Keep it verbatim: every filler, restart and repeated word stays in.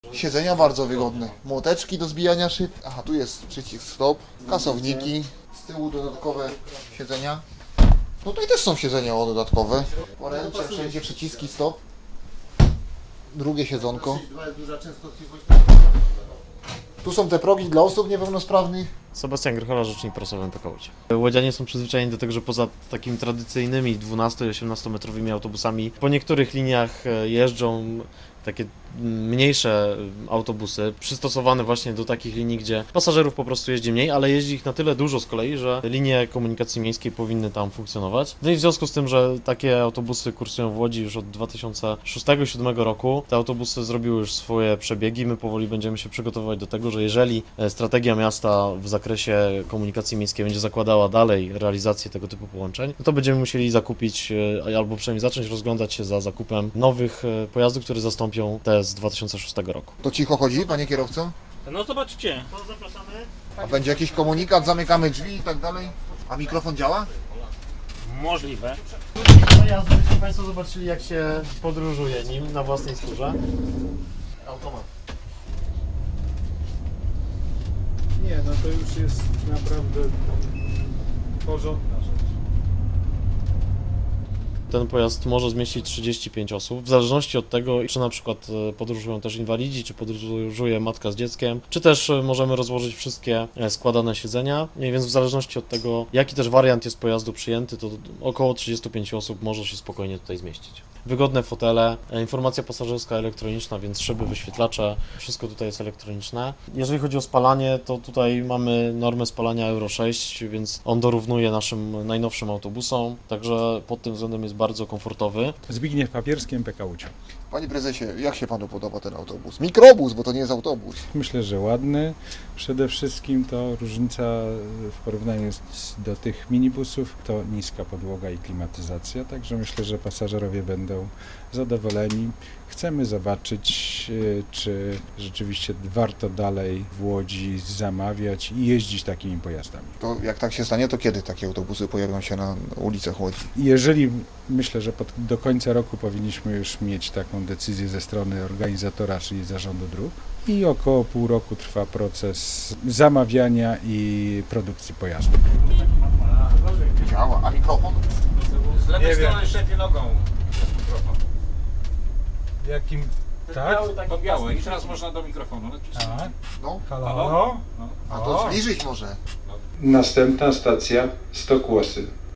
Siedzenia bardzo wygodne. Młoteczki do zbijania szyb. Aha, tu jest przycisk stop. Kasowniki. Z tyłu dodatkowe siedzenia. No tutaj też są siedzenia o dodatkowe. Poręcze, wszędzie przyciski stop. Drugie siedzonko. Tu są te progi dla osób niepełnosprawnych. Sebastian Grychola, rzecznik prasowy M P K Łódź. Łodzianie są przyzwyczajeni do tego, że poza takimi tradycyjnymi dwunasto- i osiemnastometrowymi autobusami po niektórych liniach jeżdżą takie mniejsze autobusy, przystosowane właśnie do takich linii, gdzie pasażerów po prostu jeździ mniej, ale jeździ ich na tyle dużo z kolei, że linie komunikacji miejskiej powinny tam funkcjonować. No i w związku z tym, że takie autobusy kursują w Łodzi już od dwa tysiące szóstego do dwa tysiące siódmego roku, te autobusy zrobiły już swoje przebiegi. My powoli będziemy się przygotowywać do tego, że jeżeli strategia miasta w zakresie komunikacji miejskiej będzie zakładała dalej realizację tego typu połączeń, no to będziemy musieli zakupić, albo przynajmniej zacząć rozglądać się za zakupem nowych pojazdów, które zastąpią te z dwa tysiące szóstego roku. To cicho chodzi, panie kierowco? No zobaczcie. To zapraszamy. A będzie jakiś komunikat, zamykamy drzwi i tak dalej? A mikrofon działa? Możliwe. Pojazd, żebyście Państwo zobaczyli, jak się podróżuje nim na własnej skórze. Automat. Nie, no to już jest naprawdę porządna rzecz. Ten pojazd może zmieścić trzydzieści pięć osób, w zależności od tego, czy na przykład podróżują też inwalidzi, czy podróżuje matka z dzieckiem, czy też możemy rozłożyć wszystkie składane siedzenia, więc w zależności od tego, jaki też wariant jest pojazdu przyjęty, to około trzydzieści pięć osób może się spokojnie tutaj zmieścić. Wygodne fotele, informacja pasażerska elektroniczna, więc szyby, wyświetlacze, wszystko tutaj jest elektroniczne. Jeżeli chodzi o spalanie, to tutaj mamy normę spalania Euro sześć, więc on dorównuje naszym najnowszym autobusom, także pod tym względem jest bardzo komfortowy. Zbigniew Papierski, M P K Łódź. Panie prezesie, jak się panu podoba ten autobus? Mikrobus, bo to nie jest autobus. Myślę, że ładny. Przede wszystkim to różnica w porównaniu z, do tych minibusów to niska podłoga i klimatyzacja, także myślę, że pasażerowie będą zadowoleni. Chcemy zobaczyć, czy rzeczywiście warto dalej w Łodzi zamawiać i jeździć takimi pojazdami. To jak tak się stanie, to kiedy takie autobusy pojawią się na ulicach Łodzi? Jeżeli myślę, że pod, do końca roku powinniśmy już mieć taką decyzję ze strony organizatora, czyli Zarządu Dróg, i około pół roku trwa proces zamawiania i produkcji pojazdu. Działa. A mikrofon? Z lewej strony szefie nogą jest mikrofon. Jakim? Tak? To białe i teraz można do mikrofonu nacisnąć. A, No. halo? Halo? A to zbliżyć może. Następna stacja Stokłosy.